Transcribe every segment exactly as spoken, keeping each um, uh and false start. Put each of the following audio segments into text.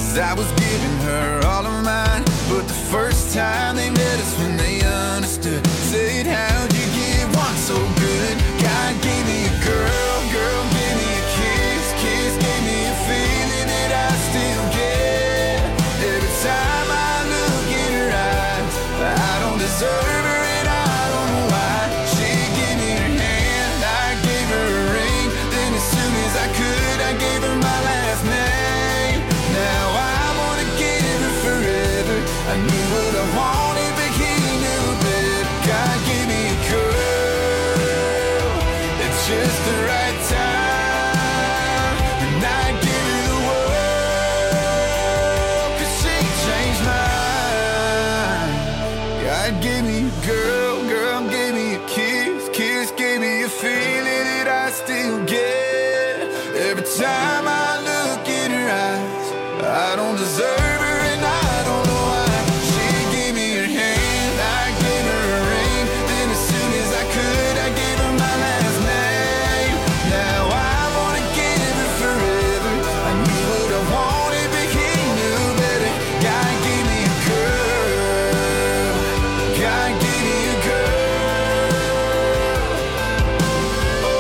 'cause I was giving her all of mine. But the first time they met us when they understood, said, how'd you get one so good? God gave me a girl, girl gave me a kiss, kiss gave me a feeling that I still get. Every time I look in her eyes, I don't deserve her and I don't know why. She gave me her hand, I gave her a ring, then as soon as I could I gave her my last name. Now I wanna give her forever. I knew what I wanted, but he knew better. God gave me a girl at just the right time, and I give her the world, 'cause she changed mine. God gave me a girl, girl gave me a kiss, kiss gave me a feeling that I still get. Every time I look in her eyes, I don't deserve her and I don't know why. She gave me her hand, I gave her a ring, then as soon as I could I gave her my last name. Now I wanna give her forever. I knew what I wanted, but he knew better. God gave me a girl, God gave me a girl. Oh,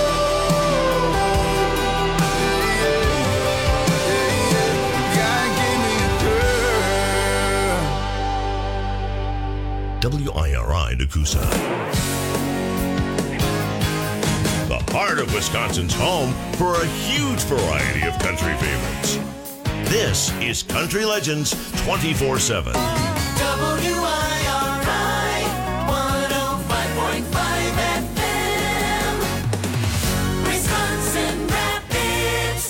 yeah, yeah, yeah. God gave me a girl. W I R I Nakusa. The heart of Wisconsin's home for a huge variety of country favorites. This is Country Legends twenty-four seven. W I R I one oh five point five F M, Wisconsin Rapids.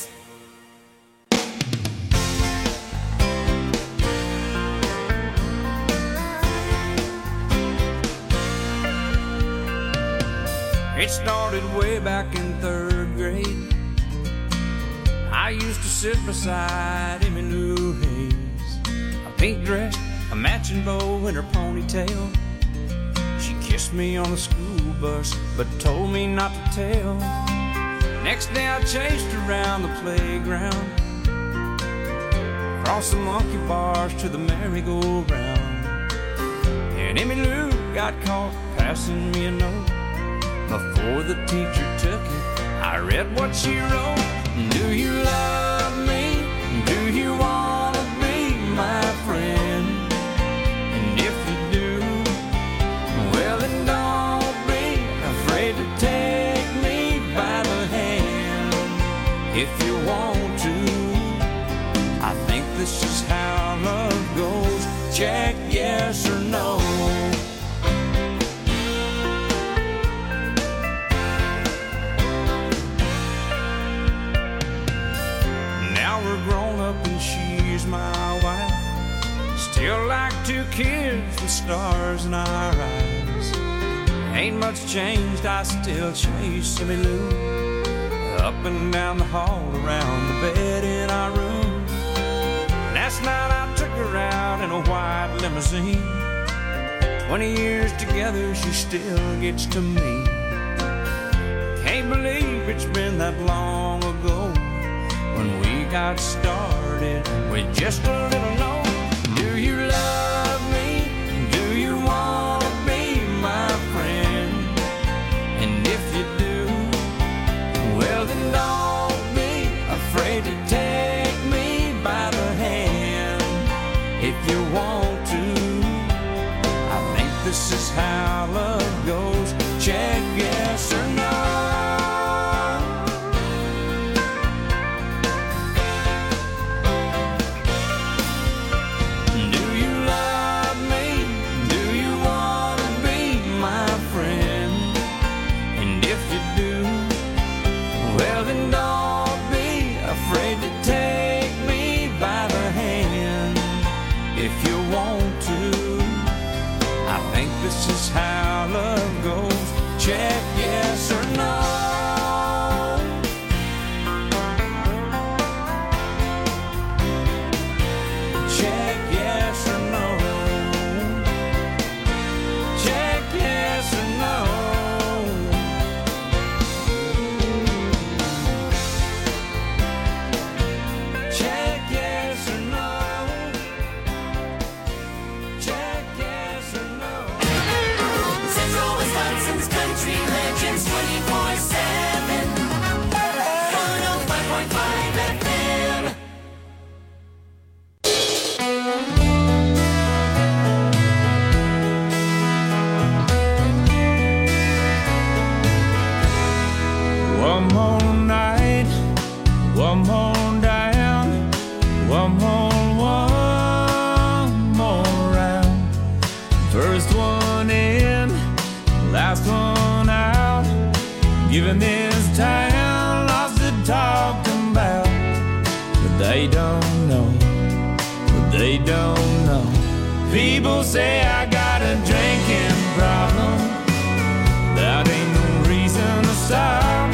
It started way back in third grade. I used to sit beside Emmy Lou Hayes, a pink dress, a matching bow in her ponytail. She kissed me on the school bus, but told me not to tell. Next day I chased her around the playground, across the monkey bars to the merry-go-round. And Emmy Lou got caught passing me a note. Before the teacher took it, I read what she wrote. Do you love me? Do you want to be my friend? And if you do, well then don't be afraid to take me by the hand. If you want to, I think this is how love goes. Check yes or no. My wife, still like two kids with stars in our eyes. Ain't much changed, I still chase Emmy Lou up and down the hall, around the bed in our room. Last night I took her out in a white limousine. Twenty years together, she still gets to me. Can't believe it's been that long ago when we got started with just a little note. Do you love me? Do you want to be my friend? And if you do, well then don't be afraid to take me by the hand. If you want to, I think this is how love goes. Check yes or no. more down, one more, one more round. First one in, last one out. Giving this town lots to talk about. But they don't know, but they don't know. People say I got a drinking problem. That ain't no reason to stop.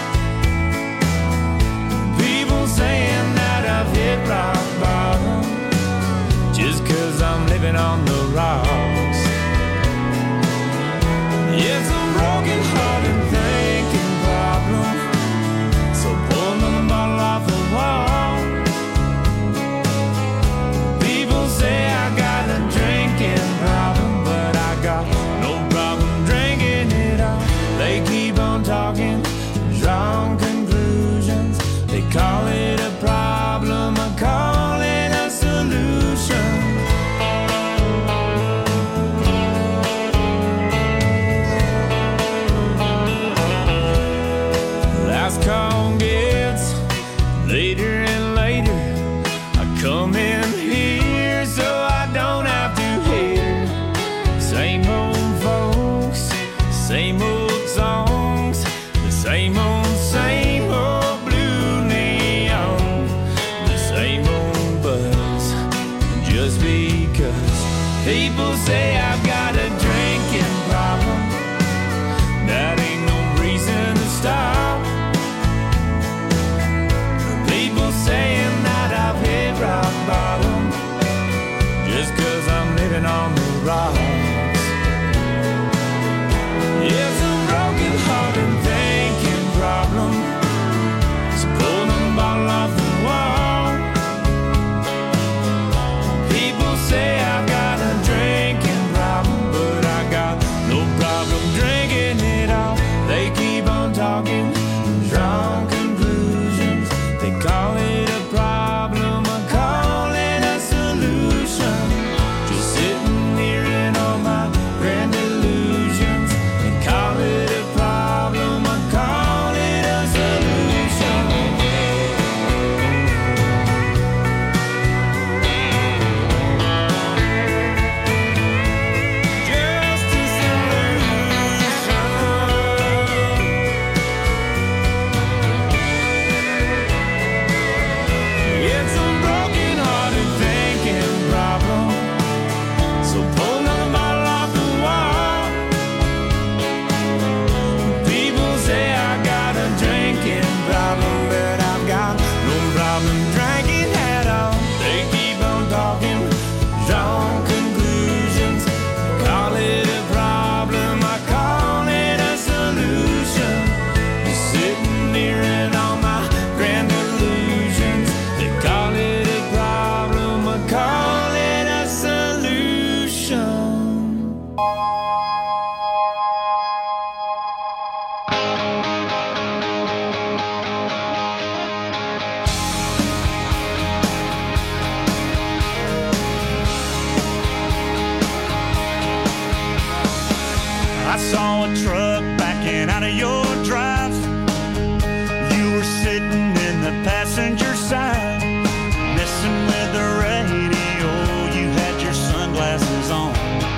People saying that I've hit rock bottom just cause I'm living on the rocks. It's a broken hearted thinking problem. So pull the bottle off the wall. People say I got a drinking problem, but I got no problem drinking it all. They keep on talking, drawing conclusions. They call it a problem, I call it a solution. Last call gets later and later. I come in here so I don't have to hear same old folks, same old songs, the same old, same old blue neon, the same old buzz. Just because people say I've got a drinking problem, that ain't no reason to stop. People saying that I've hit rock bottom just cause I'm living on the rocks. It's a broken hearted thinking problem. So pull the bottle off the wall. People say I've got a drinking problem, but I got no problem drinking it all. They keep on talking, drawing conclusions. They call it a problem, I call it a solution. Just sitting here in all my grand illusions. They call it a problem, I call it a solution. Just a solution. It's a broken hearted thinking problem. So pull another bottle off the wall. People say I got a drinking problem, but I've got no problem drinking at all. They keep on talking, drawing conclusions. Call it a problem, I call it a solution. Just sitting here in all my grand illusions. They call it a problem, I call it a solution. I saw a truck backing out of your drive. You were sitting in the passenger side, messing with the radio. You had your sunglasses on.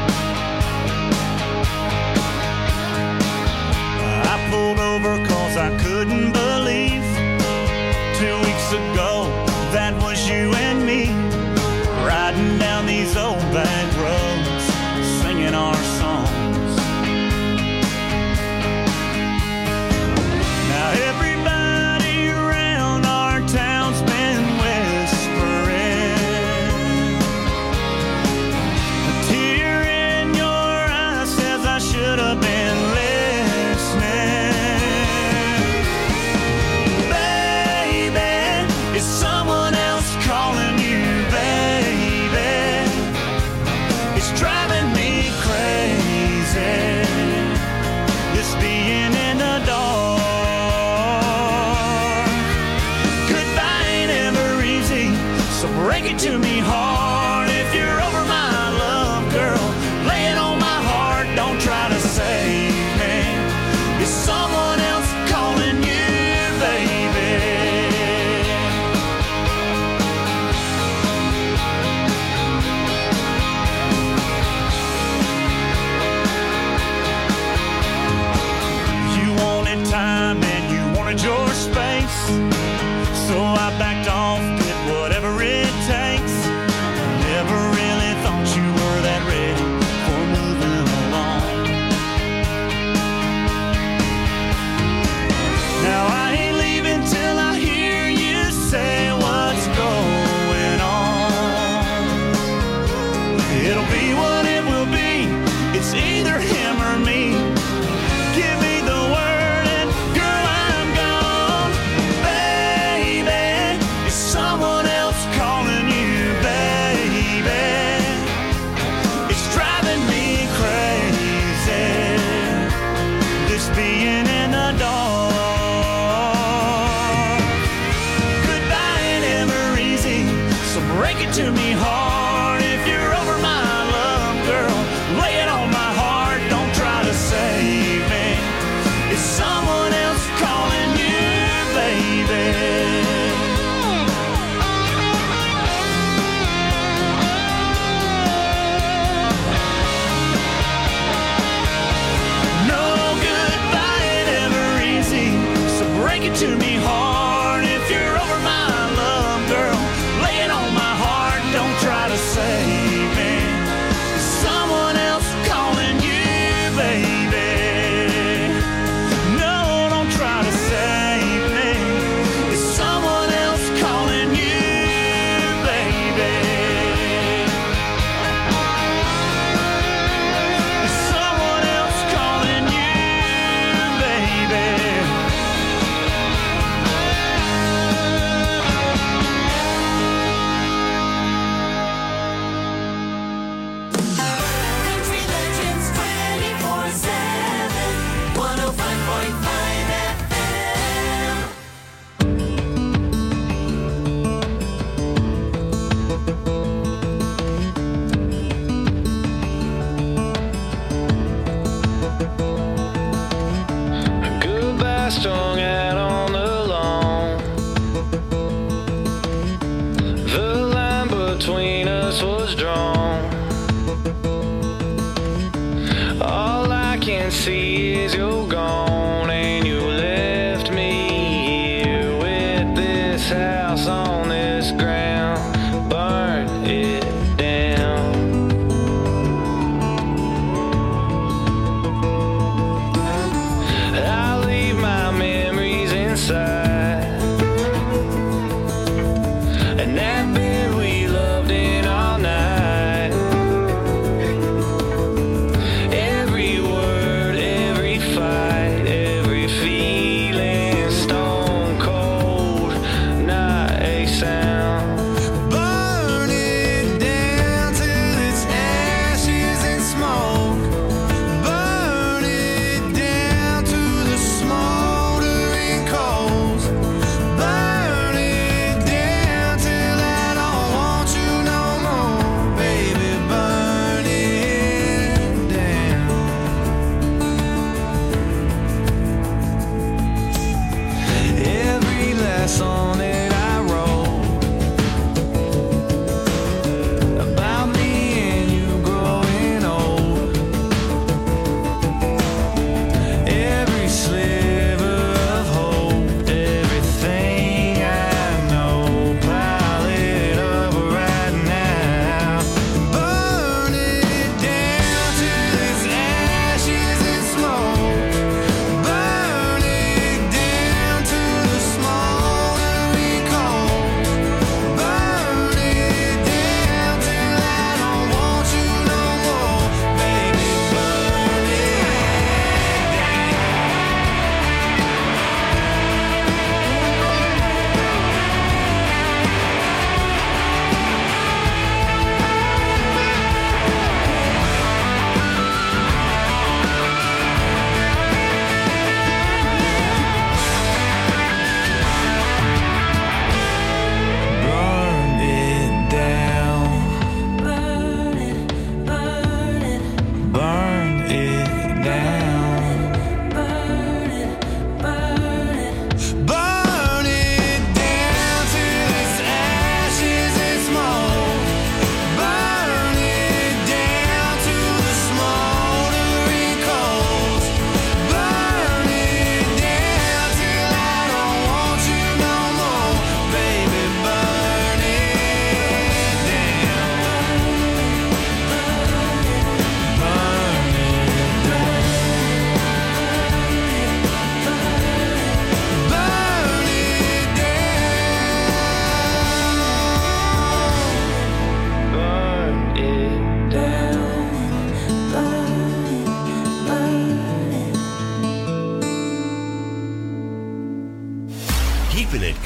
I pulled over cause I couldn't believe two weeks ago that was you and me, riding down these old back roads, singing our songs. Now everybody around our town's been whispering. A tear in your eye says I should have been listening. Baby, is someone else calling you baby? It's driving me crazy, this being in the dark. Goodbye ain't ever easy, so break it to me hard. If you're over my love, girl, lay it on my heart. Don't try to save me. Is someone else calling you baby? off, did whatever it takes. Never really thought you were that ready for moving along. Now I ain't leaving till I hear you say what's going on. It'll be what it will be. It's either him or me. Give me the word and girl, I'm gone. Baby, is someone else calling you, baby? It's driving me crazy, this being in the dark. Goodbye ain't ever easy, so break it to me hard. If you're over my love, girl, lay it on my heart. Don't try to save me. Is someone else calling you, baby? No goodbye ain't ever easy, so break it to me hard. If you're over my love, girl, lay it on my heart. Don't try to save me. Is someone else calling you, baby? No, don't try to save me. Is someone else calling you, baby? Is someone else calling you, baby? Country Legends twenty-four seven, one oh five point five F M. Goodbye strung out on the lawn. The line between us was drawn. All I can see is you're gone, and you left me here with this house on this ground. Burn it down. I leave my memories inside, and that bed we loved in all night. Every word, every fight, every feeling, stone cold, not a sound. Burn it down till it's ashes and smoke. Burn it down to the smoldering coals. Burn it down till that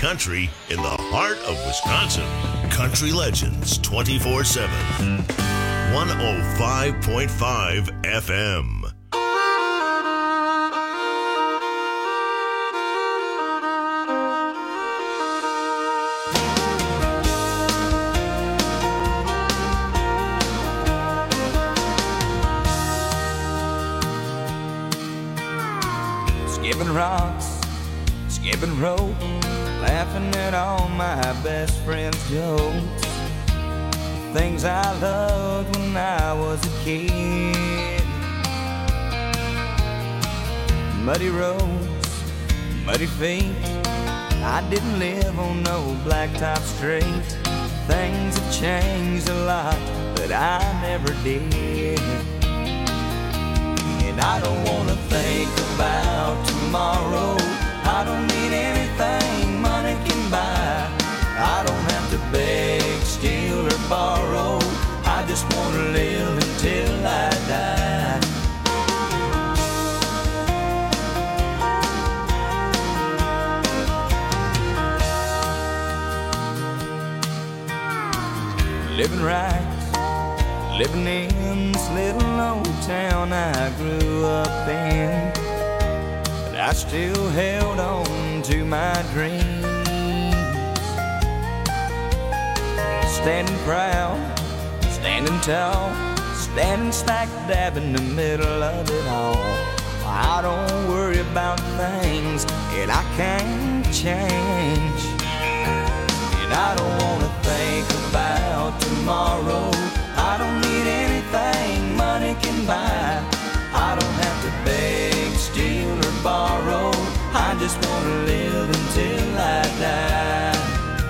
country in the heart of Wisconsin. Country Legends twenty-four seven. one oh five point five F M. Skipping rocks, skipping rope, laughing at all my best friends' jokes. Things I loved when I was a kid. Muddy roads, muddy feet. I didn't live on no blacktop street. Things have changed a lot, but I never did. And I don't wanna think about tomorrow. I don't need anything money can buy. I don't have to beg, steal, or borrow. I just wanna live until I die. Living right, living in this little old town I grew up in, but I still held on to my dreams. Standing proud, standing tall, standing smack dab in the middle of it all. I don't worry about things that I can't change. And I don't wanna think about tomorrow. I don't need anything money can buy. I don't have to beg, steal, or borrow. I just wanna live until I die.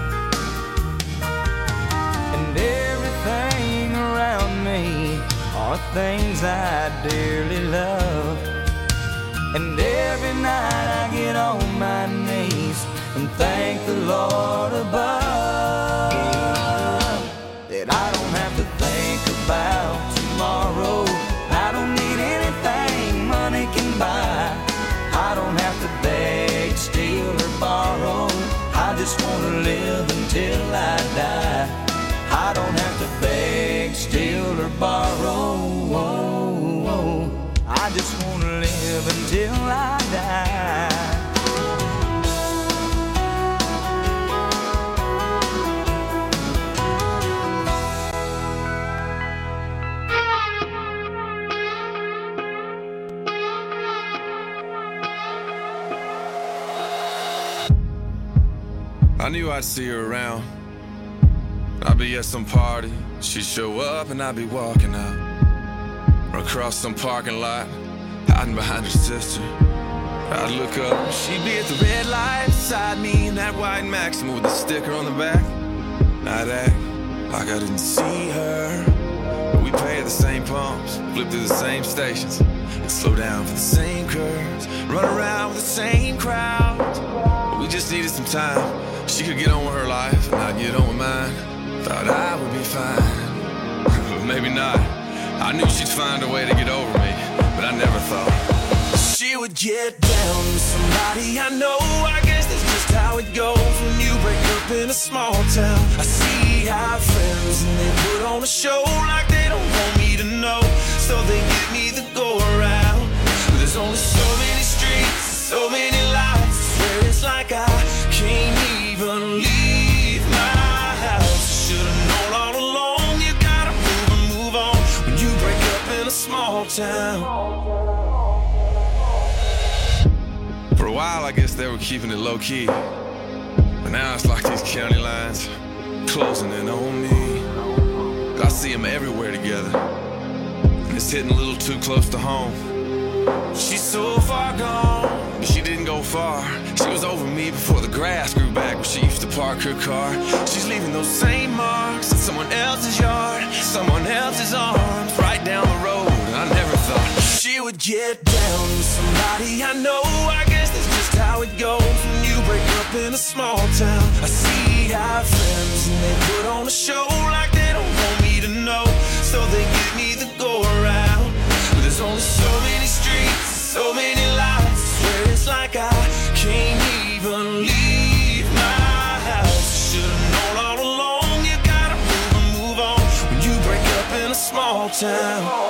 And everything around me are things I dearly love. And every night I get on my knees and thank the Lord above that I don't have to think about tomorrow. I don't need anything money can buy. I don't have to beg, steal, or borrow. I just wanna live until I die. I don't have to beg, steal, or borrow. I just wanna live until I die. I knew I'd see her around. I'd be at some party, she'd show up and I'd be walking out. Or across some parking lot, hiding behind her sister. I'd look up, she'd be at the red light beside me in that white Maxima with the sticker on the back. I'd act like I didn't see her, but we pay at the same pumps, flip through the same stations, and slow down for the same curves, run around with the same crowds. But we just needed some time. She could get on with her life, and I'd get on with mine. Thought I would be fine, but maybe not. I knew she'd find a way to get over me, but I never thought she would get down with somebody I know. I guess that's just how it goes when you break up in a small town. I see our friends and they put on a show like they don't want me to know, so they give me the go around. But there's only so many streets, so many lights, I swear it's like I can't even leave my house. Should've known all along, you gotta move and move on when you break up in a small town. For a while, I guess they were keeping it low-key, but now it's like these county lines closing in on me. I see them everywhere together, and it's hitting a little too close to home. She's so far gone, but she didn't go far. She was over me before the grass grew back where she used to park her car. She's leaving those same marks in someone else's yard, someone else's arms, right down the road. And I never thought she would get down with somebody I know. I guess that's just how it goes when you break up in a small town. I see our friends and they put on a show like they don't want me to know, so they give me the go around. But there's only so many streets, so many lights, I swear it's like I can't even leave my small town.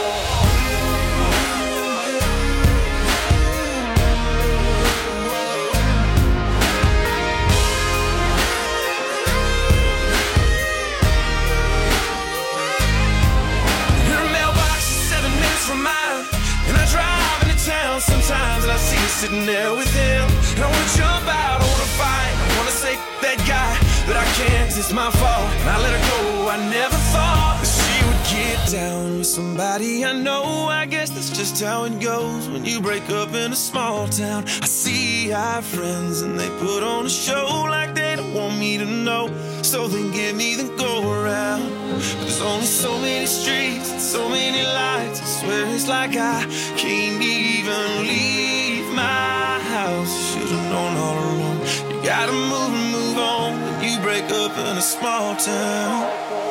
Sometimes and I see you sitting there with him, and I wanna jump out, I wanna fight, I wanna say that guy, but I can't, 'cause it's my fault, and I let her go. I never thought that she would get down with somebody I know. I guess that's just how it goes when you break up in a small town. I see our friends and they put on a show like they don't want me to know, so they give me the go around. But there's only so many streets and so many lights. I swear it's like I can't even leave my house. Should've known all along. You gotta move and move on when you break up in a small town.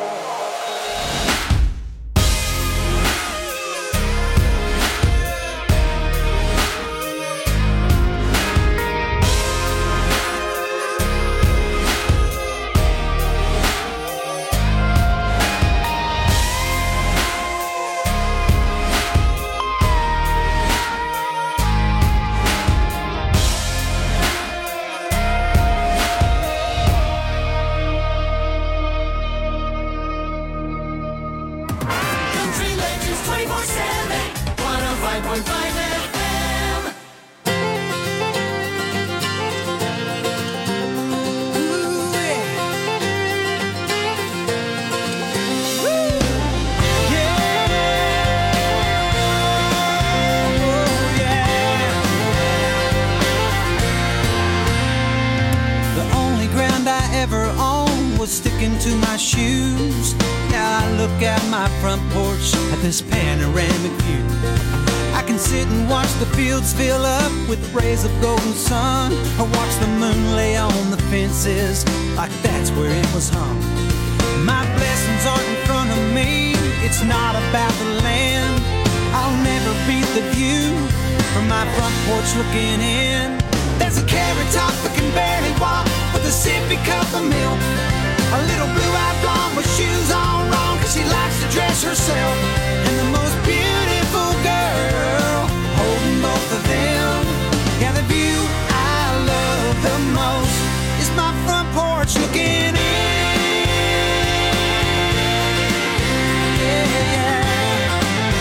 Sticking to my shoes. Now I look out my front porch at this panoramic view. I can sit and watch the fields fill up with rays of golden sun, or watch the moon lay on the fences like that's where it was hung. My blessings aren't in front of me, it's not about the land. I'll never beat the view from my front porch looking in. There's a carrot top that can barely walk with a sippy cup of milk. A little blue-eyed blonde with shoes on wrong, 'cause she likes to dress herself. And the most beautiful girl holding both of them. Yeah, the view I love the most is my front porch looking in. Yeah, yeah.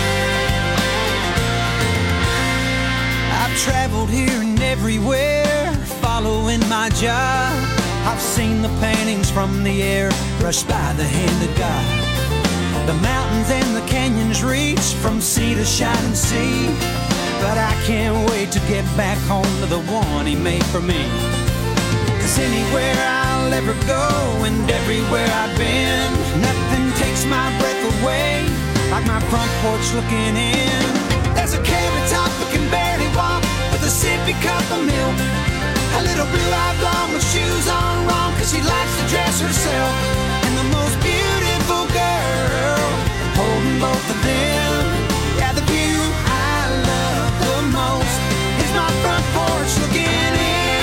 I've traveled here and everywhere, following my job. I've seen the paintings from the air brushed by the hand of God. The mountains and the canyons reach from sea to shining sea. But I can't wait to get back home to the one he made for me. 'Cause anywhere I'll ever go and everywhere I've been, nothing takes my breath away like my front porch looking in. There's a carrot top that can barely walk with a sippy cup of milk. A little blue-eyed blonde with shoes on wrong, 'cause she likes to dress herself. And the most beautiful girl holding both of them. Yeah, the view I love the most is my front porch looking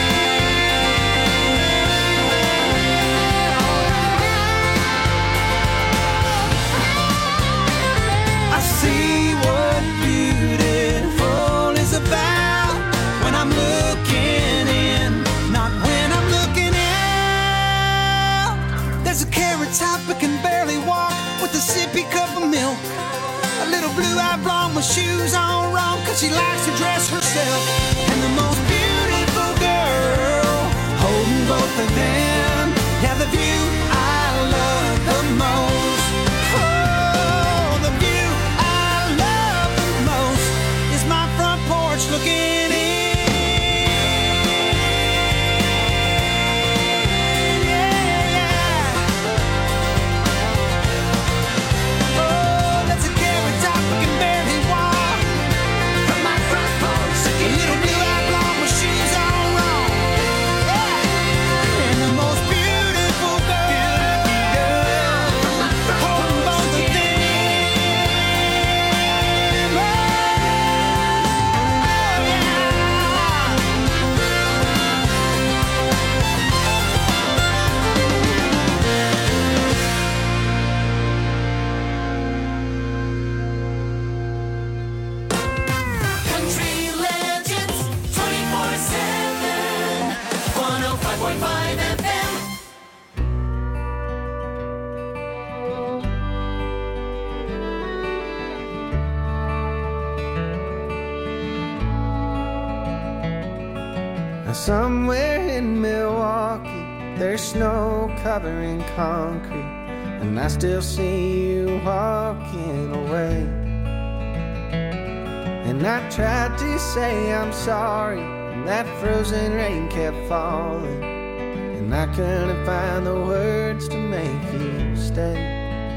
in. I see what beautiful is about when I'm looking in, not when I'm looking out. There's a carrot top that can barely walk with a sippy cup of milk. A little blue-eyed blonde with shoes on wrong, 'cause she likes to dress herself. And the most beautiful girl holding both of them. Yeah, the view I love the most. Oh, the view I love the most is my front porch looking in. Beautiful girl Somewhere in Milwaukee, there's snow covering concrete, and I still see you walking away. And I tried to say I'm sorry, and that frozen rain kept falling, and I couldn't find the words to make you stay.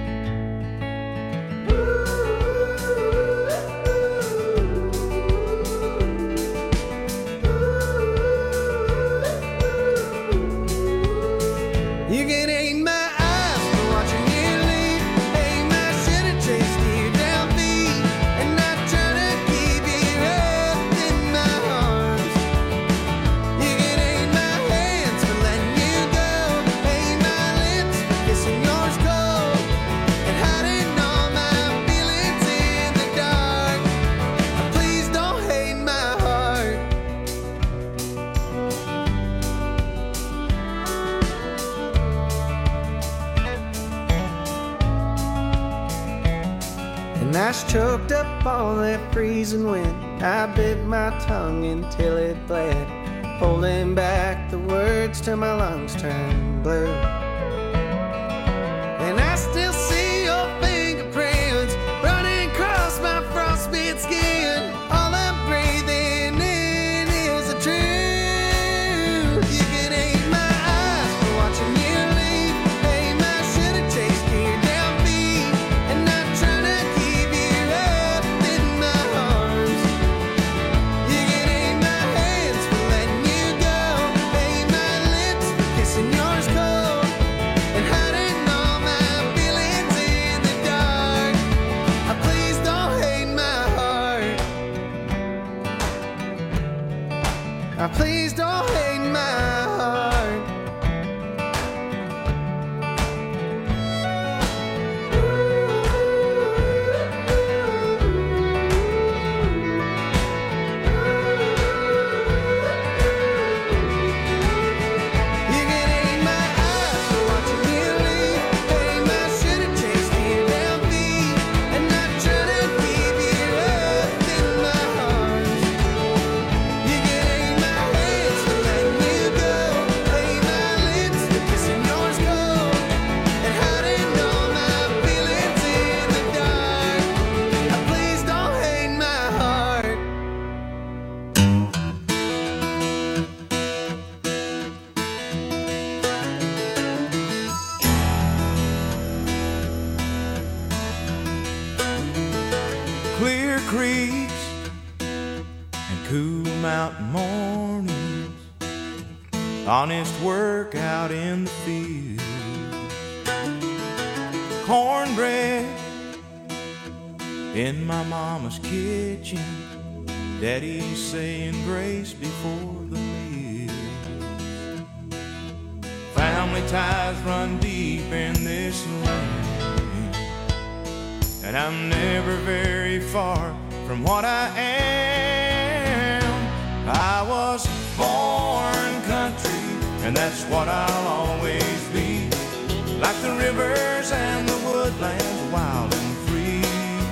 You can hate my eyes for watching you leave. Hate my shit and chased you down feet. And I try to keep you up in my arms. You can hate my hands for letting you go. Hate my lips for kissing yours cold. And hiding all my feelings in the dark. Please don't hate my heart. And I was choked up on that freezing wind. I bit my tongue until it bled, holding back the words till my lungs turned blue. And I still see your fingerprints running across my frostbitten skin. All I'm breathing in is the truth. You can hate my eyes for watching you leave. Hate my shit and chased you down feet. And I'm trying to keep you up in my arms. You can hate my hands for letting you go. Hate my lips for kissing yours cold. And hiding all my feelings in the dark. Uh, Please don't hate my heart. Uh, Please don't hate my heart. You can hate my eyes for watching you leave. Hate my shit and chased you down feet. And I'm trying to keep you up in my arms. You can hate my hands for letting you go. Hate my lips for kissing yours cold. And hiding all my feelings in the dark. Uh, Please don't hate my heart. Clear creeks and cool mountain mornings, honest work out in the field, cornbread in my mama's kitchen, daddy saying grace before the meal. Family ties run deep in this land, and I'm never very far from what I am. I was born country, and that's what I'll always be. Like the rivers and the woodlands, wild and free.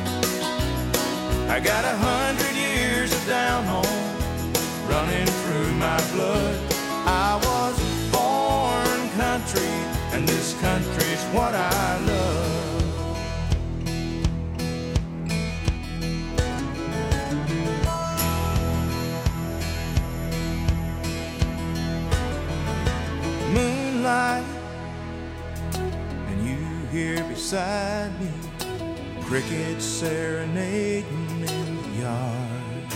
I got a hundred years of down home running through my blood. I was born country, and this country's what I love. Moonlight, and you here beside me, crickets serenading in the yard.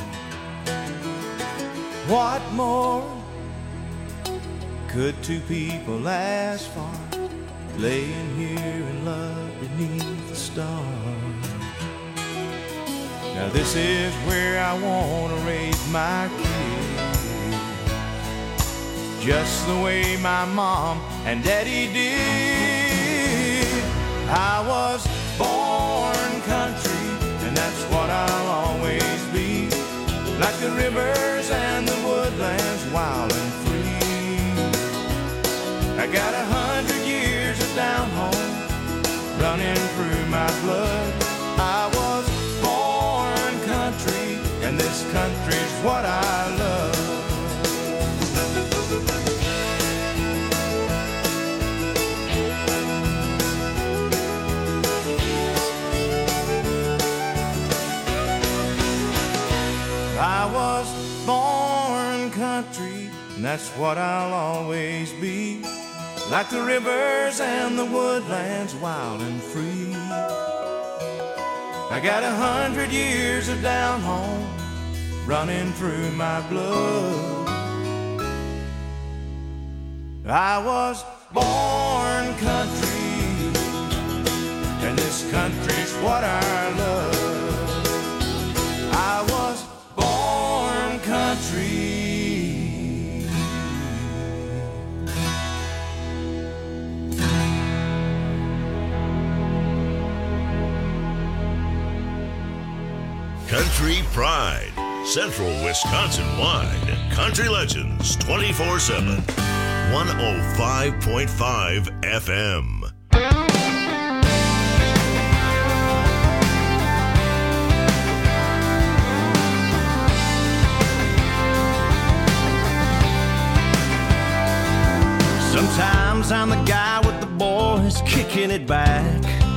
What more could two people ask for, laying here in love beneath the stars? Now this is where I want to raise my kids, just the way my mom and daddy did. I was born country, and that's what I'll always be. Like the rivers and the woodlands, wild and free. I got a hundred years of down home running through my blood. I was born country, and this country's what I love. and that's what I'll always be. Like the rivers and the woodlands, wild and free. I got a hundred years of down home running through my blood. I was born country, and this country's what I love. I was born country. Country Pride, Central Wisconsin-wide. Country Legends, twenty-four seven. one oh five point five F M. Sometimes I'm the guy with the boys kicking it back,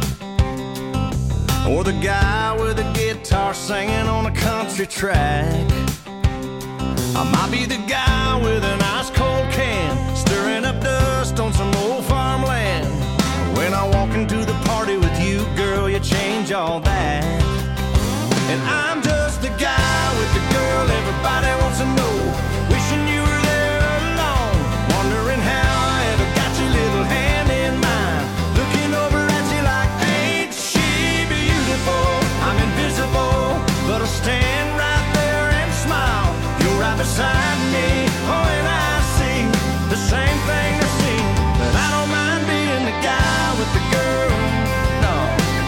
or the guy with a guitar singing on a country track. I might be the guy with an ice cold can, stirring up dust on some old farmland. When I walk into the party with you, girl, you change all that. And I'm just the guy with the girl everybody wants to know, wishing you were there alone, wondering how I ever got your little hand in mine, looking over at you like, ain't she beautiful? I'm invisible, but I'll stand right there and smile. You're right beside me, oh, and I see the same thing they see, but I don't mind being the guy with the girl, no.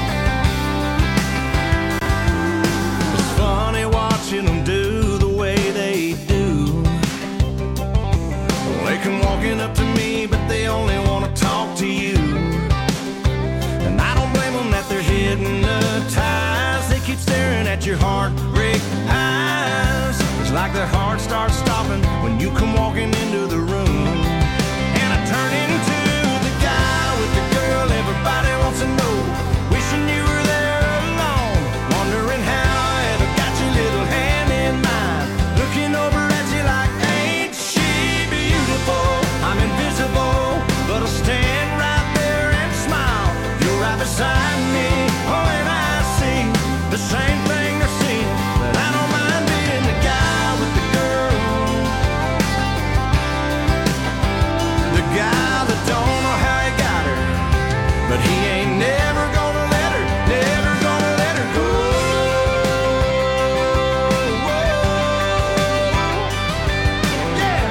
It's funny watching them do the way they do. They come walking up to me, but they only want to talk to you. And I don't blame them that they're hypnotized. They keep staring at your heartbreak eyes. It's like their heart starts stopping when you come walking into the room. And I turn into the guy with the girl everybody wants to know, wishing you were there alone, wondering how I ever got your little hand in mine, looking over at you like, ain't she beautiful? I'm invisible, but I'll stand right there and smile. You're right beside me, oh, and I see the same thing they're seeing, but I don't mind being the guy with the girl, the guy that don't know how he got her, but he ain't never gonna let her, never gonna let her go. Yeah.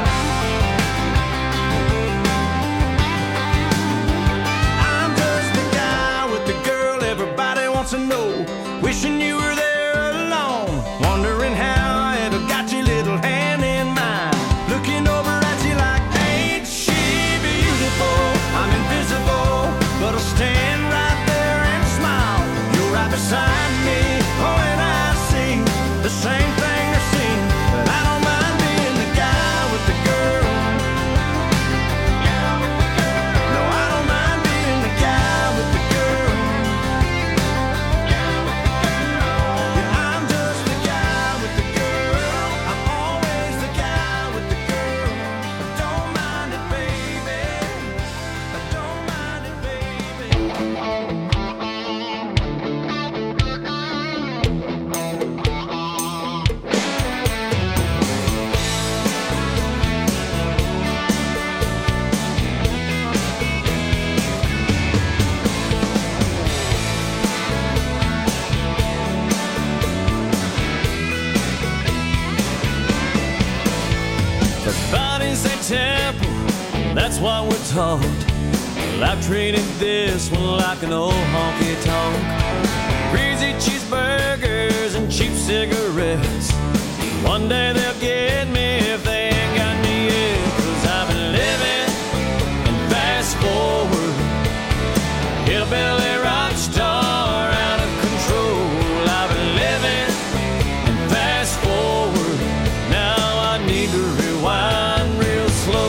I'm just the guy with the girl everybody wants to know, wishing you were there alone, wondering how I ever got your little hand in mine, looking over at you like, ain't she beautiful? I'm invisible, but I'll stand right there and smile. You're right beside me, oh, and I see the same thing they're seeing, but I don't mind being the guy with the girl. No, I don't mind being the guy with the girl. Yeah, I'm just the guy with the girl. I'm always the guy with the girl. I don't mind it, baby. I don't mind it, baby. The body's a temple, that's what we're taught. Well, I've treated this one like an old honky tonk. Greasy cheeseburgers and cheap cigarettes. One day they'll get me if they ain't got me yet. 'Cause I've been living and fast forward, hillbilly rock star out of control. I've been living and fast forward, now I need to rewind real slow.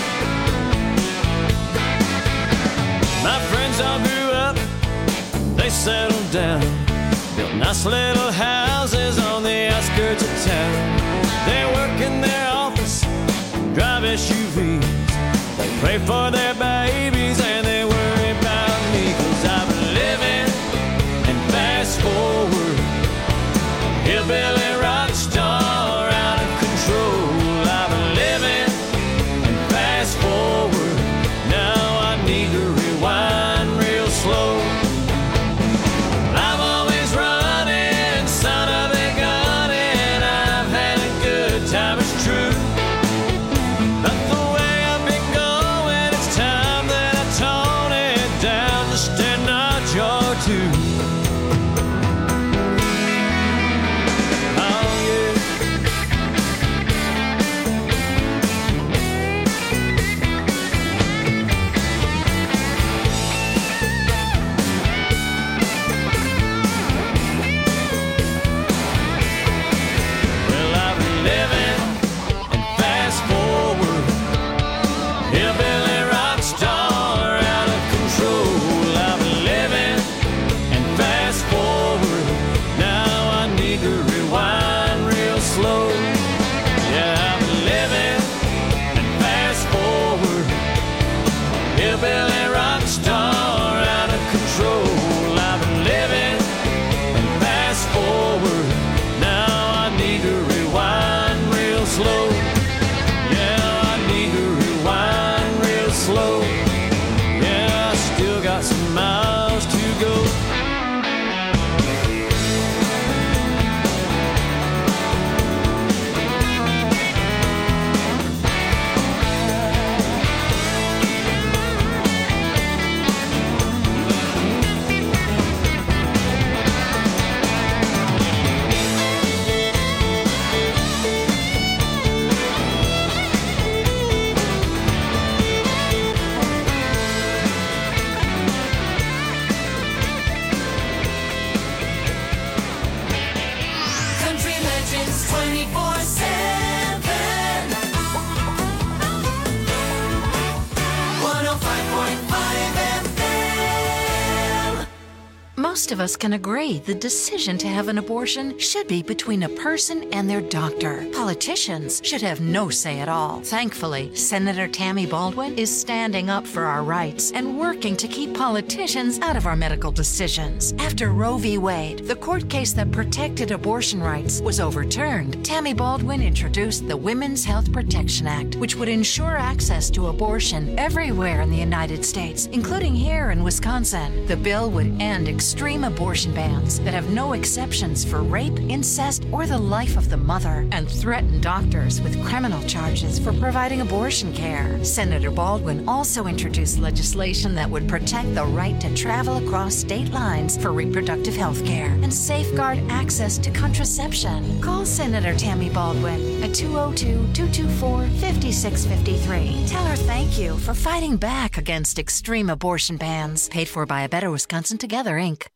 My friends all grew up, they settled down, built nice little houses on the outskirts of town. They work in their office, drive a S U Vs. They pray for their babies and they worry about me, 'cause I've been living and fast forward, hillbilly rock star out of control. I've been living and fast forward, now I need to rewind real slow. I'm always running, son of a gun, and I've had a good time, it's true. But the way I've been going, it's time that I tone it down just a notch or two. Most of us can agree the decision to have an abortion should be between a person and their doctor. Politicians should have no say at all. Thankfully, Senator Tammy Baldwin is standing up for our rights and working to keep politicians out of our medical decisions. After Roe v. Wade, the court case that protected abortion rights, was overturned, Tammy Baldwin introduced the Women's Health Protection Act, which would ensure access to abortion everywhere in the United States, including here in Wisconsin. The bill would end extreme abortion bans that have no exceptions for rape, incest, or the life of the mother, and threaten doctors with criminal charges for providing abortion care. Senator Baldwin also introduced legislation that would protect the right to travel across state lines for reproductive health care and safeguard access to contraception. Call Senator Tammy Baldwin at two oh two, two two four, five six five three. Tell her thank you for fighting back against extreme abortion bans. Paid for by A Better Wisconsin Together, Incorporated.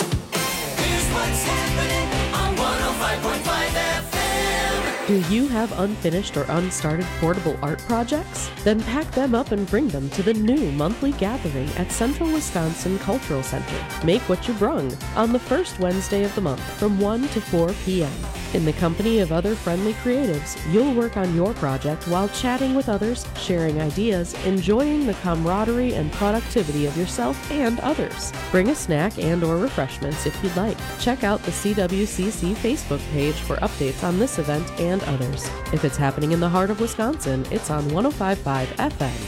What's happening on one oh five point five F M? Do you have unfinished or unstarted portable art projects? Then pack them up and bring them to the new monthly gathering at Central Wisconsin Cultural Center. Make what you brung on the first Wednesday of the month from one to four p.m. In the company of other friendly creatives, you'll work on your project while chatting with others, sharing ideas, enjoying the camaraderie and productivity of yourself and others. Bring a snack and or refreshments if you'd like. Check out the C W C C Facebook page for updates on this event and others. If it's happening in the heart of Wisconsin, it's on one oh five point five F M.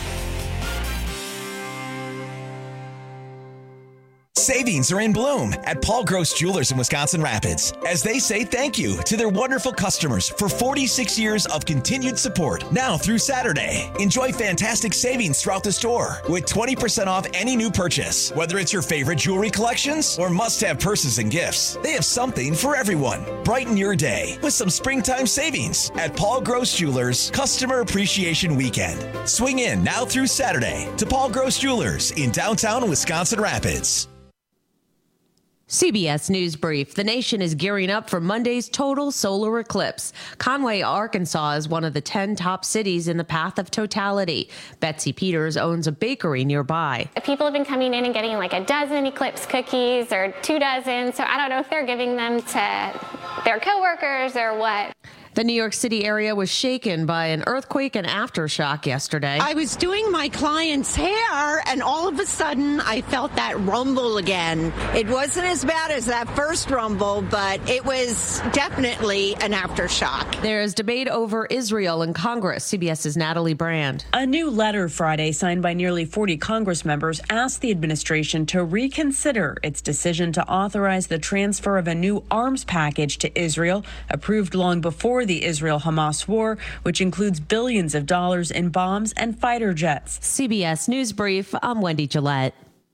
Savings are in bloom at Paul Gross Jewelers in Wisconsin Rapids as they say thank you to their wonderful customers for forty-six years of continued support. Now through Saturday, enjoy fantastic savings throughout the store with twenty percent off any new purchase. Whether it's your favorite jewelry collections or must-have purses and gifts, they have something for everyone. Brighten your day with some springtime savings at Paul Gross Jewelers Customer Appreciation Weekend. Swing in now through Saturday to Paul Gross Jewelers in downtown Wisconsin Rapids. C B S News Brief. The nation is gearing up for Monday's total solar eclipse. Conway, Arkansas is one of the ten top cities in the path of totality. Betsy Peters owns a bakery nearby. People have been coming in and getting like a dozen eclipse cookies or two dozen, so I don't know if they're giving them to their coworkers or what. The New York City area was shaken by an earthquake and aftershock yesterday. I was doing my client's hair, and all of a sudden, I felt that rumble again. It wasn't as bad as that first rumble, but it was definitely an aftershock. There's debate over Israel in Congress. CBS's Natalie Brand. A new letter Friday signed by nearly forty Congress members asked the administration to reconsider its decision to authorize the transfer of a new arms package to Israel, approved long before the Israel-Hamas war, which includes billions of dollars in bombs and fighter jets. C B S News Brief, I'm Wendy Gillette.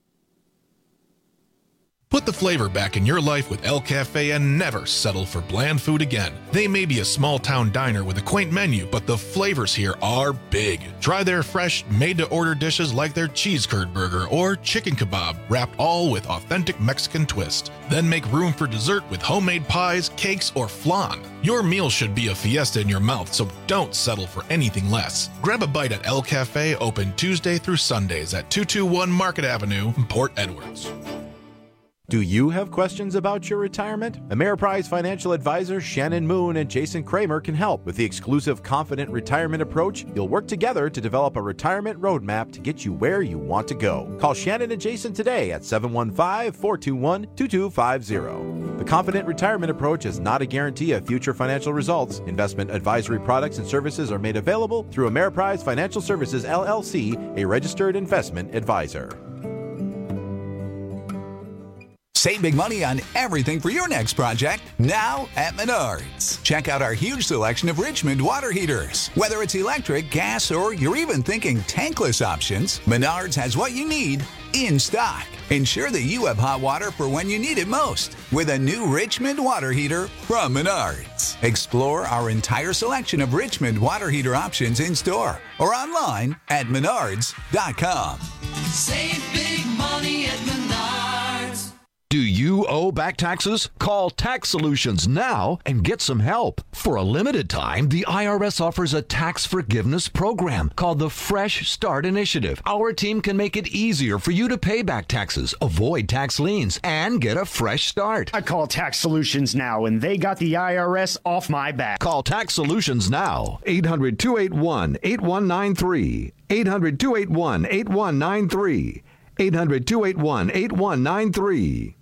Put the flavor back in your life with El Cafe and never settle for bland food again. They may be a small-town diner with a quaint menu, but the flavors here are big. Try their fresh, made-to-order dishes like their cheese curd burger or chicken kebab, wrapped all with authentic Mexican twist. Then make room for dessert with homemade pies, cakes, or flan. Your meal should be a fiesta in your mouth, so don't settle for anything less. Grab a bite at El Cafe, open Tuesday through Sundays at two two one Market Avenue, Port Edwards. Do you have questions about your retirement? Ameriprise financial advisors Shannon Moon and Jason Kramer can help. With the exclusive Confident Retirement Approach, you'll work together to develop a retirement roadmap to get you where you want to go. Call Shannon and Jason today at seven one five, four two one, two two five zero. The Confident Retirement Approach is not a guarantee of future financial results. Investment advisory products and services are made available through Ameriprise Financial Services, L L C, a registered investment advisor. Save big money on everything for your next project now at Menards. Check out our huge selection of Richmond water heaters. Whether it's electric, gas, or you're even thinking tankless options, Menards has what you need in stock. Ensure that you have hot water for when you need it most with a new Richmond water heater from Menards. Explore our entire selection of Richmond water heater options in store or online at menards dot com. Save big money at Menards. Do you owe back taxes? Call Tax Solutions now and get some help. For a limited time, the I R S offers a tax forgiveness program called the Fresh Start Initiative. Our team can make it easier for you to pay back taxes, avoid tax liens, and get a fresh start. I call Tax Solutions now, and they got the I R S off my back. Call Tax Solutions now. eight hundred, two eight one, eight one nine three. eight hundred, two eight one, eight one nine three. eight hundred, two eight one, eight one nine three.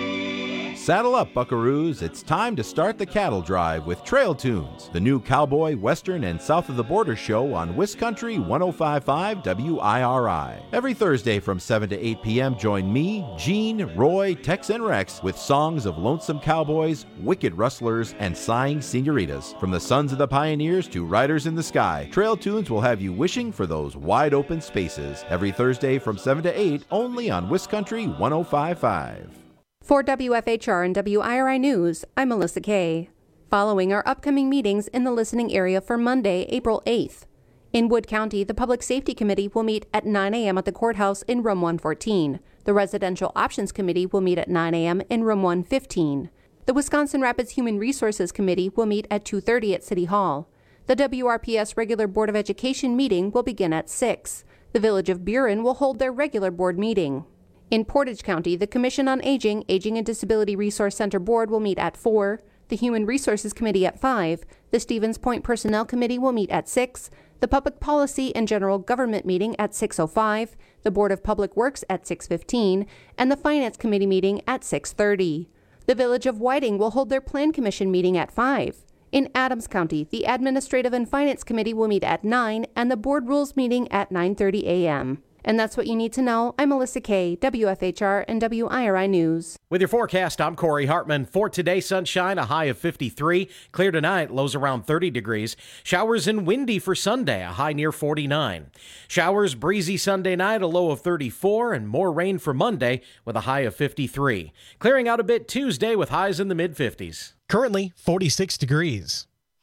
Saddle up, buckaroos. It's time to start the cattle drive with Trail Tunes, the new cowboy, western, and south of the border show on Wiscountry one oh five point five W I R I. Every Thursday from seven to eight p.m., join me, Gene, Roy, Tex, and Rex with songs of lonesome cowboys, wicked rustlers, and sighing senoritas. From the sons of the pioneers to riders in the sky, Trail Tunes will have you wishing for those wide open spaces. Every Thursday from seven to eight, only on Wiscountry one oh five point five. For W F H R and W I R I News, I'm Melissa Kay. Following our upcoming meetings in the listening area for Monday, April eighth. In Wood County, the Public Safety Committee will meet at nine a.m. at the courthouse in Room one fourteen. The Residential Options Committee will meet at nine a.m. in Room one fifteen. The Wisconsin Rapids Human Resources Committee will meet at two thirty at City Hall. The W R P S regular Board of Education meeting will begin at six. The Village of Buren will hold their regular board meeting. In Portage County, the Commission on Aging, Aging and Disability Resource Center Board will meet at four, the Human Resources Committee at five, the Stevens Point Personnel Committee will meet at six, the Public Policy and General Government meeting at six oh five, the Board of Public Works at six fifteen, and the Finance Committee meeting at six thirty. The Village of Whiting will hold their Plan Commission meeting at five. In Adams County, the Administrative and Finance Committee will meet at nine, and the Board Rules meeting at nine thirty a.m. And that's what you need to know. I'm Melissa Kay, W F H R and W I R I News. With your forecast, I'm Corey Hartman. For today, sunshine, a high of fifty-three. Clear tonight, lows around thirty degrees. Showers and windy for Sunday, a high near forty-nine. Showers, breezy Sunday night, a low of thirty-four. And more rain for Monday with a high of fifty-three. Clearing out a bit Tuesday with highs in the mid-fifties. Currently, forty-six degrees.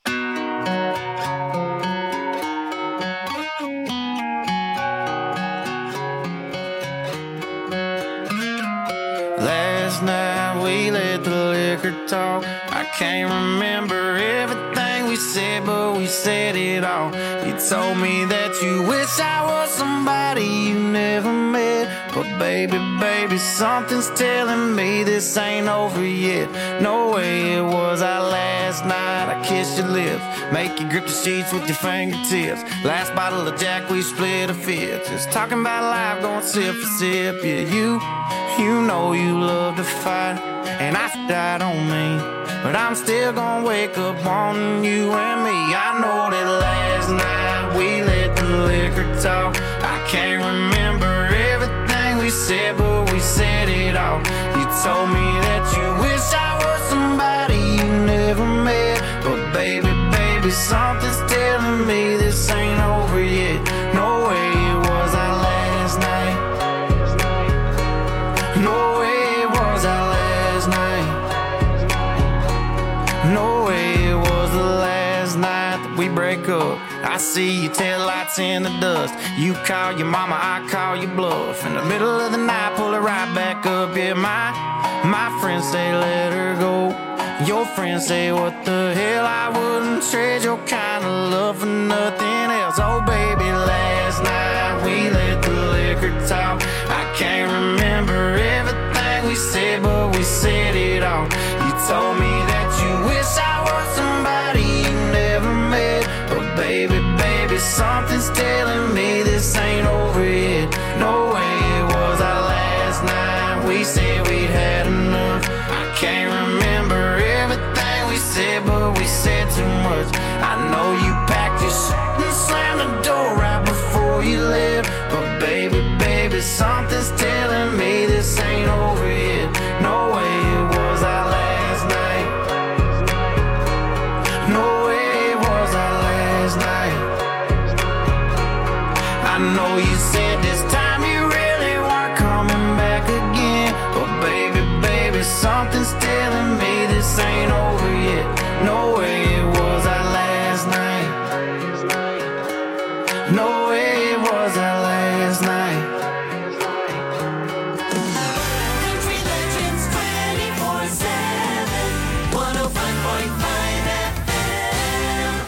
Last night we let the liquor talk. I can't remember everything we said, but we said it all. You told me that you wish I was somebody you never met. But baby, baby, something's telling me this ain't over yet. No way it was our last night. I kissed your lips, make you grip the sheets with your fingertips. Last bottle of Jack, we split a fifth. Just talking about life, going sip for sip. Yeah, you, you know you love to fight, and I died on me, but I'm still gonna wake up wanting you and me. I know that last night we let the liquor talk. I can't remember everything we said, but we said it all. You told me that you wish I was somebody you never met. But baby, baby, something's telling me this ain't over yet. No way it was our last night. No way it was our last night. No way it was the last night that we break up. I see your taillights in the dust. You call your mama, I call your bluff. In the middle of the night, pull her right back up. Yeah, my, my friends say let her go. Your friends say what the hell, I wouldn't trade your kind of love for nothing else. Oh baby, last night we let the liquor talk. I can't remember everything we said, but we said it all. You told me that you wish I was somebody you never met. But baby, baby, something's telling me this ain't over yet. No way it was our last night. We said we'd had enough. I can't remember everything we said, but we said too much. I know you packed your shit and slammed the door right before you left. But baby, baby, something's telling me this ain't over yet. No way it was our last night. No way it was our last night. I know you said this time you really weren't coming back again. But baby, baby, something's telling me this ain't over yet. No way it was our last night. No way it was our last night. Country Legends twenty-four seven, one oh five point five F M.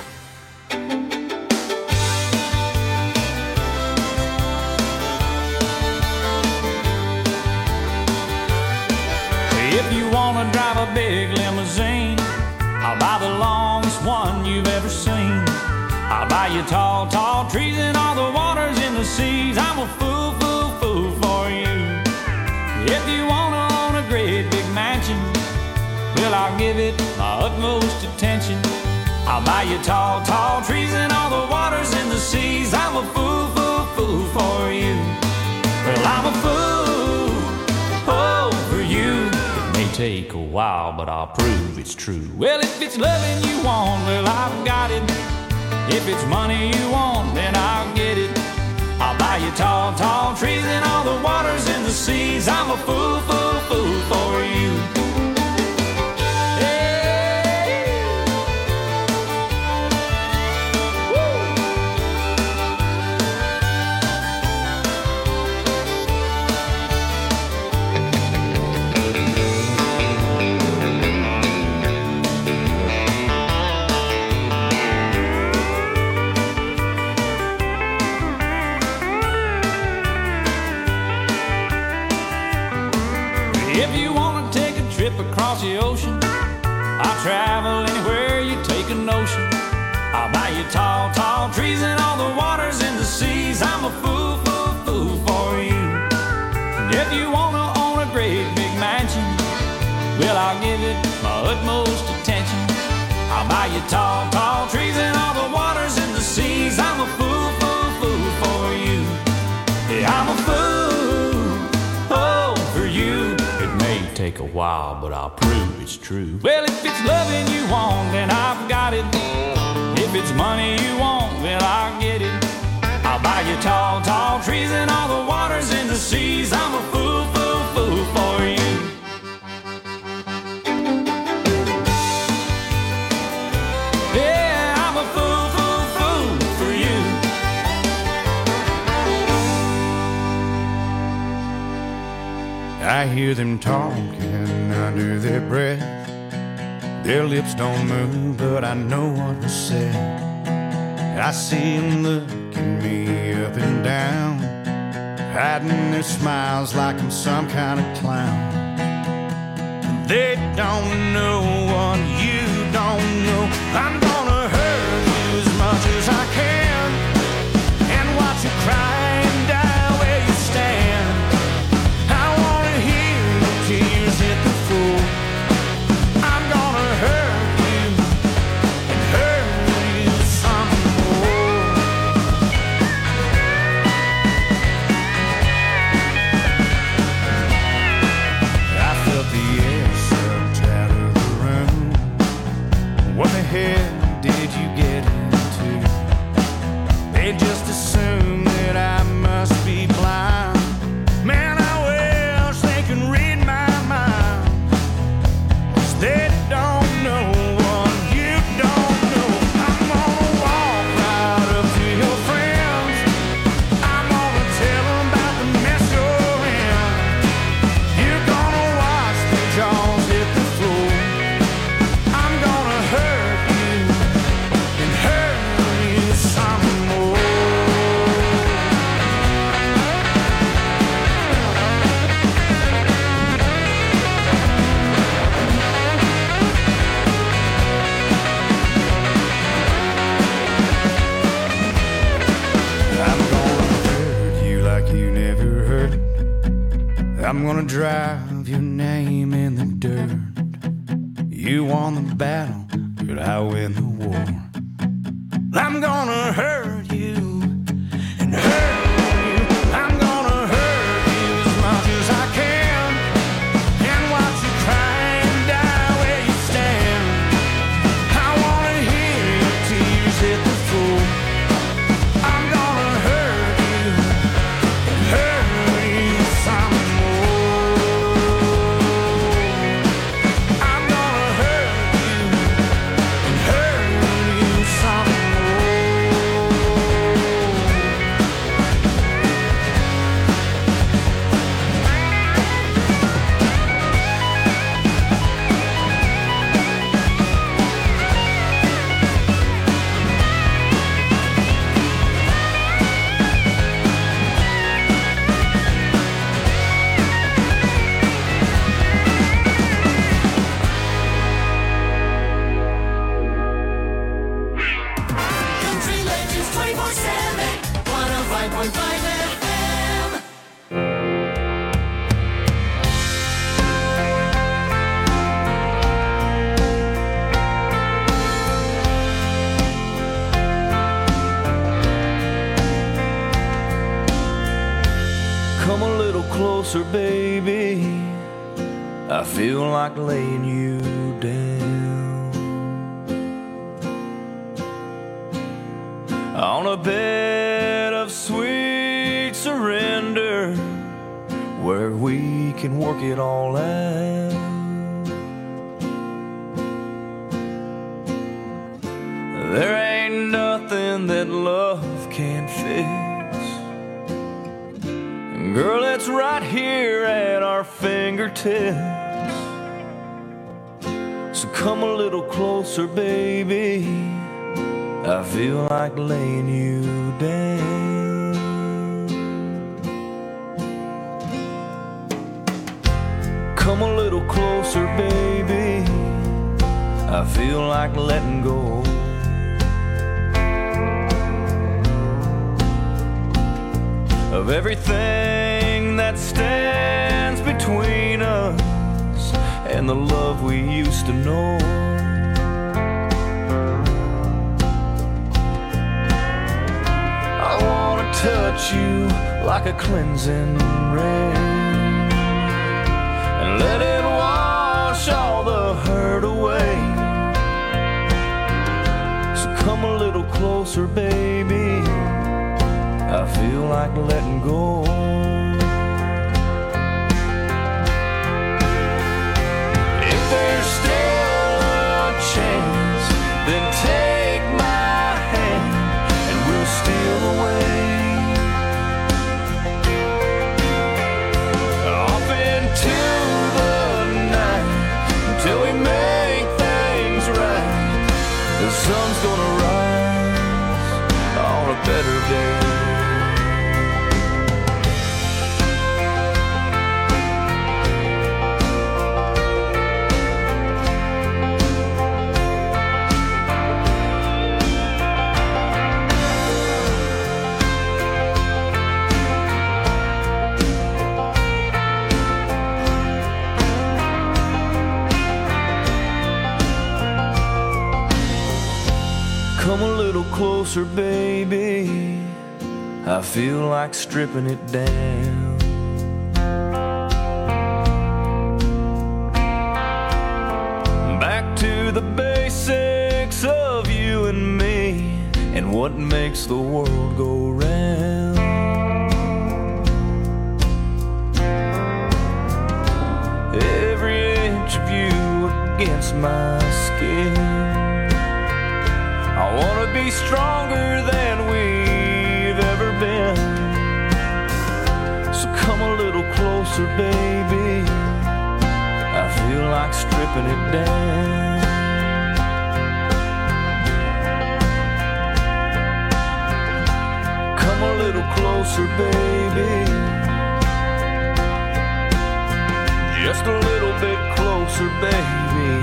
If you wanna drive a big limousine, I'll buy the longest one you've ever seen. I'll buy you tall, tall trees and all the waters in the seas. I'm a fool, fool, fool for you. If you wanna own a great big mansion, well, I'll give it my utmost attention. I'll buy you tall, tall trees and all the waters in the seas. I'm a fool, fool, fool for you. Well, I'm a fool, oh, for you. It may take a while, but I'll prove it's true. Well, if it's loving you want, well, I've got it. If it's money you want, then I'll get it. I'll buy you tall, tall trees and all the waters in the seas. I'm a fool, fool, fool for you. Across the ocean, I'll travel anywhere you take a notion. I'll buy you tall, tall trees and all the waters in the seas. I'm a fool, fool, fool for you. And if you wanna own a great big mansion, well, I'll give it my utmost attention. I'll buy you tall, tall trees and all the waters in the seas. I'm a fool, fool, fool for you. Yeah, I'm a fool, oh, for you. Take a while, but I'll prove it's true. Well, if it's loving you want, then I've got it. If it's money you want, well, I'll get it. I'll buy you tall, tall trees and all the waters in the seas. I'm a fool, fool, fool for you. Yeah, I'm a fool, fool, fool for you. I hear them talking under their breath. Their lips don't move, but I know what was said. I see them looking me up and down. hiding their smiles like I'm some kind of clown. They don't know what you don't know. I'm gonna hurt you as much as I can and watch you cry and die where you stand. I wanna hear your tears hit the floor. I'm gonna hurt you and hurt you some more. I felt the air sucked out of the room. What the hell did you get into? They just assume that I must be blind. Man, I wish they can read my mind. 'Cause they don't know what you don't know. I'm gonna walk right up to your friends. I'm gonna tell them about the mess you're in. You're gonna watch the jaws hit the floor. I'm gonna hurt you and hurt you some more. I'm gonna hurt you like you never hurt. I'm gonna drive your name in the dirt. You won the battle, but I win the war. I'm gonna hurt you and hurt you. I'm gonna hurt you as much as I can and watch you cry and die where you stand. I wanna hear your tears hit the floor. I'm gonna hurt you and hurt you some more. I'm gonna hurt you and hurt you some more. Country Legends twenty-four seven, one oh five point five F M. Come a little closer, baby. I feel like laying you down on a bed of sweet surrender where we can work it all out. There ain't nothing that love can't fix. Girl, it's right here at our fingertips. So come a little closer, baby. I feel like laying you down. Come a little closer, baby. I feel like letting go. Of everything that stands between us and the love we used to know. I wanna touch you like a cleansing rain and let it wash all the hurt away. So come a little closer, baby. I feel like letting go. If there's still a chance, then take my hand and we'll steal away off into the night until we make things right. The sun's gonna rise on a better day. closer, baby. I feel like stripping it down. Back to the basics of you and me, and what makes the world go round. Every inch of you against my skin. I wanna be stronger than we've ever been. So come a little closer, baby. I feel like stripping it down. Come a little closer, baby. Just a little bit closer, baby.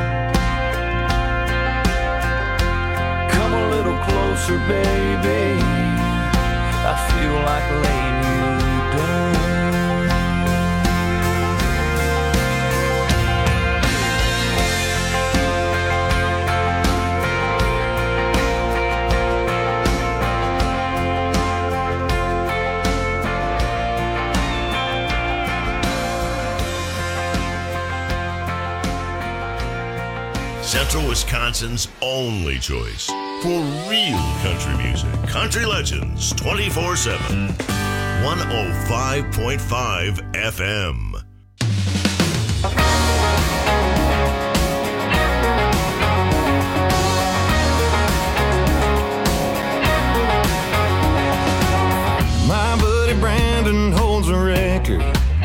Come a little closer, baby. I feel like laying you down. Central Wisconsin's only choice for real country music. Country Legends twenty-four seven. one oh five point five F M. My buddy Brandon holds a record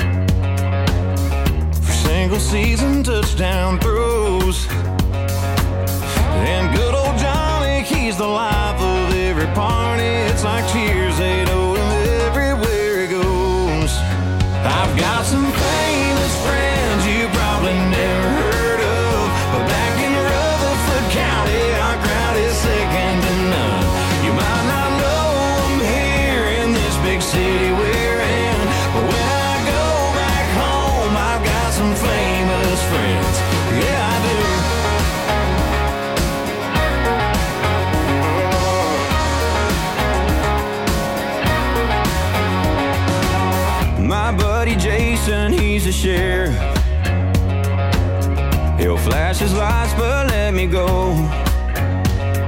for single season touchdown throws. And good old Johnny, he's the life of every party. It's like Cheers, they know him everywhere he goes. I've got some famous friends you probably never heard of, but back in Rutherford County, our crowd is second to none. You might not know them here in this big city we're in, but when I go back home, I've got some famous friends. Yeah, I do. My buddy Jason, he's a sheriff. He'll flash his lights but let me go.